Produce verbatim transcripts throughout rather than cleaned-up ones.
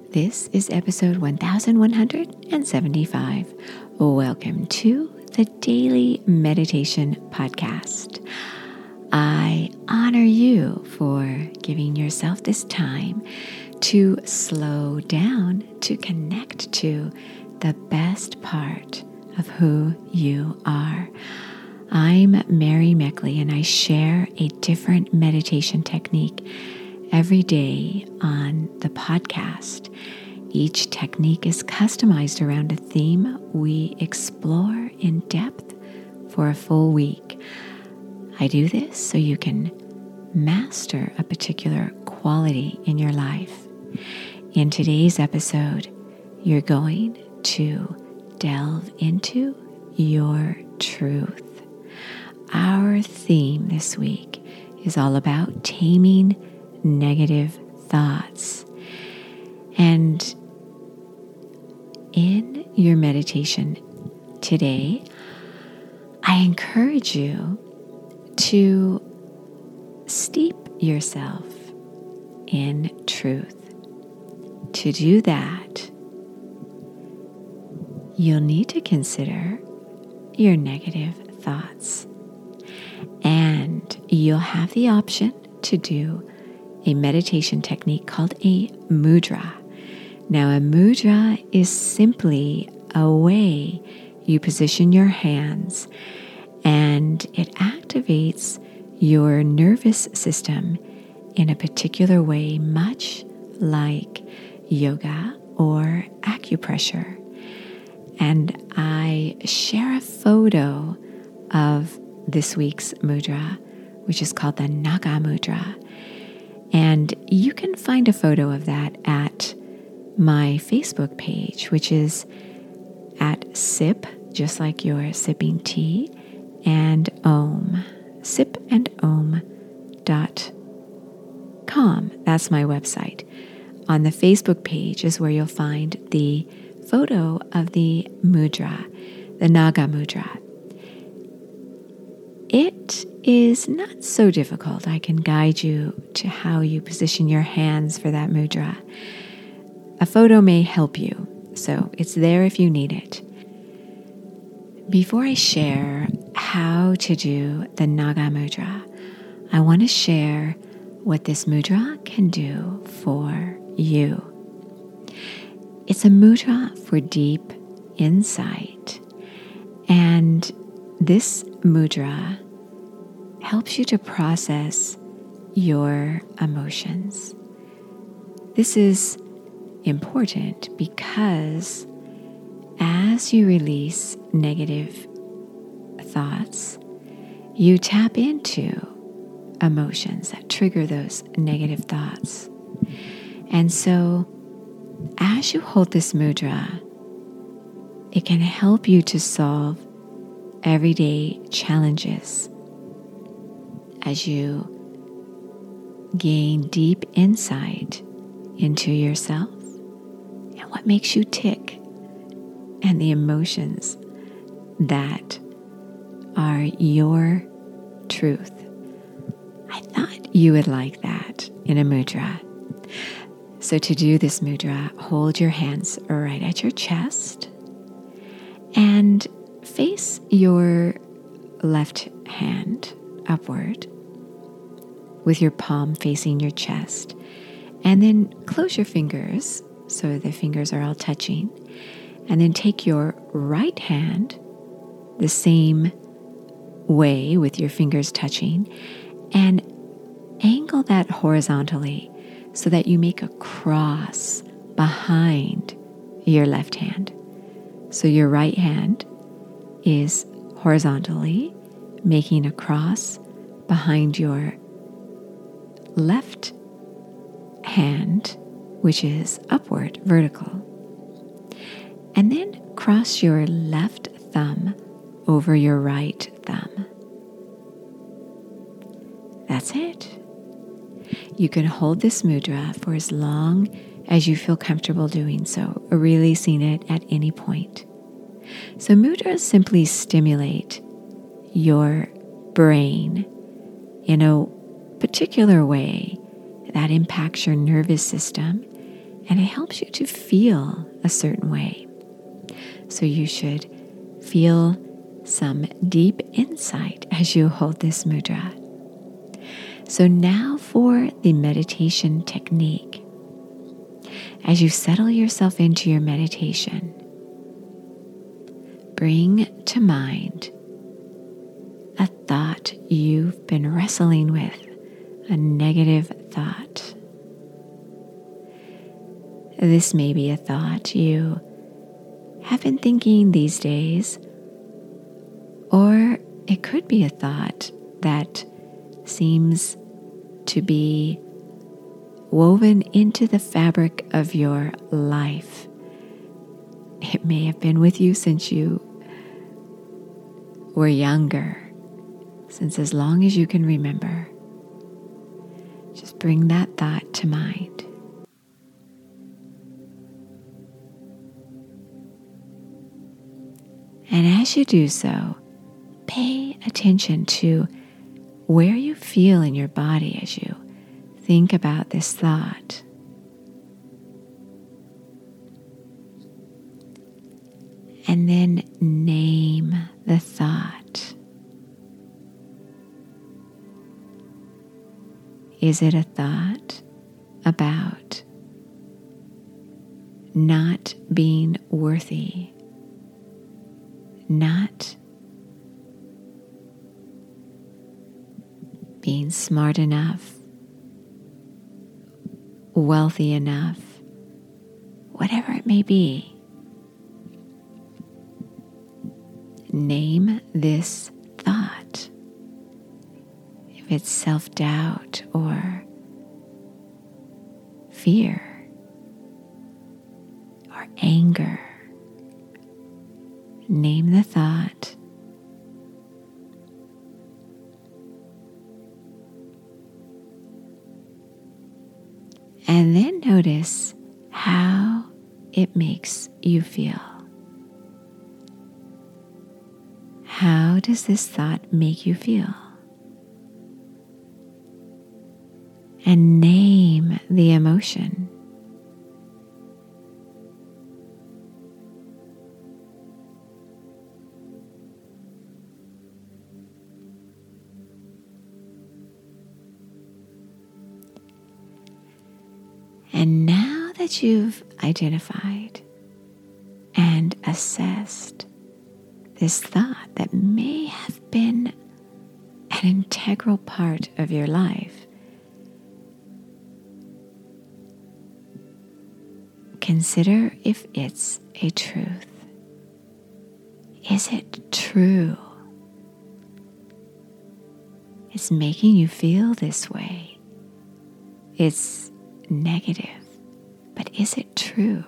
This is episode one thousand one hundred seventy-five. Welcome to the Daily Meditation Podcast. I honor you for giving yourself this time to slow down, to connect to the best part of who you are. I'm Mary Meckley, and I share a different meditation technique every day on the podcast. Each technique is customized around a theme we explore in depth for a full week. I do this so you can master a particular quality in your life. In today's episode, you're going to delve into your truth. Our theme this week is all about taming negative thoughts. And in your meditation today, I encourage you to steep yourself in truth. To do that, you'll need to consider your negative thoughts. And you'll have the option to do a meditation technique called a mudra. Now, a mudra is simply a way you position your hands, and it activates your nervous system in a particular way, much like yoga or acupressure. And I share a photo of this week's mudra, which is called the Naga Mudra. And you can find a photo of that at my Facebook page, which is at sip, just like you're sipping tea, and om, sip and om dot com. That's my website. On the Facebook page is where you'll find the photo of the mudra, the Naga Mudra. It is not so difficult. I can guide you to how you position your hands for that mudra. A photo may help you, so it's there if you need it. Before I share how to do the Naga Mudra, I want to share what this mudra can do for you. It's a mudra for deep insight, and this mudra helps you to process your emotions. This is important because as you release negative thoughts, you tap into emotions that trigger those negative thoughts. And so, as you hold this mudra, it can help you to solve everyday challenges as you gain deep insight into yourself and what makes you tick and the emotions that are your truth. I thought you would like that in a mudra. So to do this mudra, hold your hands right at your chest and face your left hand upward with your palm facing your chest. And then close your fingers so the fingers are all touching. And then take your right hand the same way with your fingers touching and angle that horizontally so that you make a cross behind your left hand. So your right hand is horizontally making a cross behind your left hand, which is upward, vertical. And then cross your left thumb over your right thumb. That's it. You can hold this mudra for as long as you feel comfortable doing so, releasing it at any point. So mudras simply stimulate your brain in a particular way that impacts your nervous system and it helps you to feel a certain way. So you should feel some deep insight as you hold this mudra. So now for the meditation technique. As you settle yourself into your meditation, bring to mind a thought you've been wrestling with, a negative thought. This may be a thought you have been thinking these days, or it could be a thought that seems to be woven into the fabric of your life. It may have been with you since you were younger, since as long as you can remember. Just bring that thought to mind. And as you do so, pay attention to where you feel in your body as you think about this thought. And then name the thought. Is it a thought about not being worthy, not being smart enough, wealthy enough, whatever it may be? Name this thought. If it's self-doubt or fear or anger, name the thought. And then notice how it makes you feel. How does this thought make you feel? And name the emotion. And now that you've identified and assessed this thought that may have been an integral part of your life, consider if it's a truth. Is it true? It's making you feel this way. It's negative, but is it true?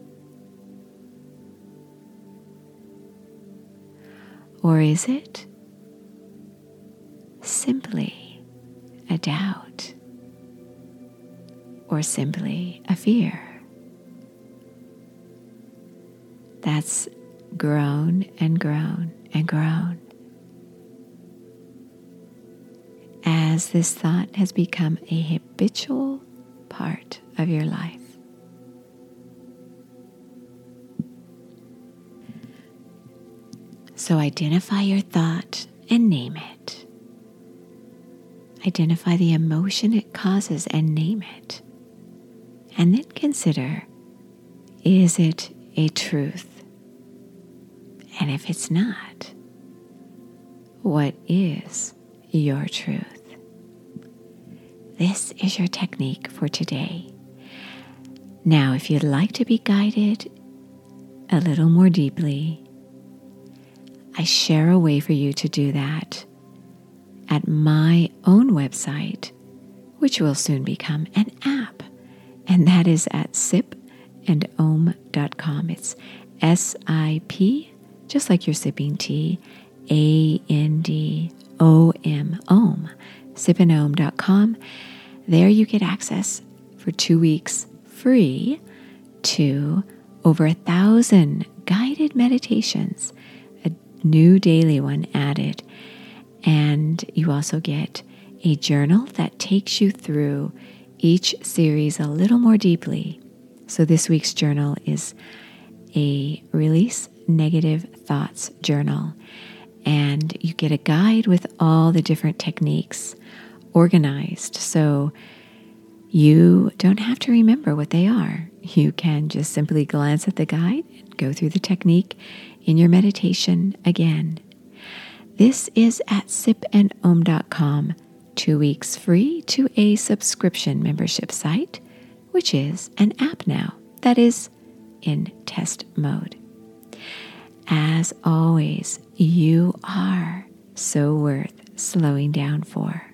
Or is it simply a doubt or simply a fear that's grown and grown and grown as this thought has become a habitual part of your life? So identify your thought and name it. Identify the emotion it causes and name it. And then consider, is it a truth? And if it's not, what is your truth? This is your technique for today. Now, if you'd like to be guided a little more deeply, I share a way for you to do that at my own website, which will soon become an app, and that is at sip and om dot com. It's S I P, just like you're sipping tea, A N D O M, om, sip and om dot com. There you get access for two weeks free to over a thousand guided meditations, a new daily one added. And you also get a journal that takes you through each series a little more deeply So this week's journal is a release negative thoughts journal. And you get a guide with all the different techniques organized. So you don't have to remember what they are. You can just simply glance at the guide and go through the technique in your meditation again. This is at sip and om dot com, two weeks free to a subscription membership site, which is an app now that is in test mode. As always, you are so worth slowing down for.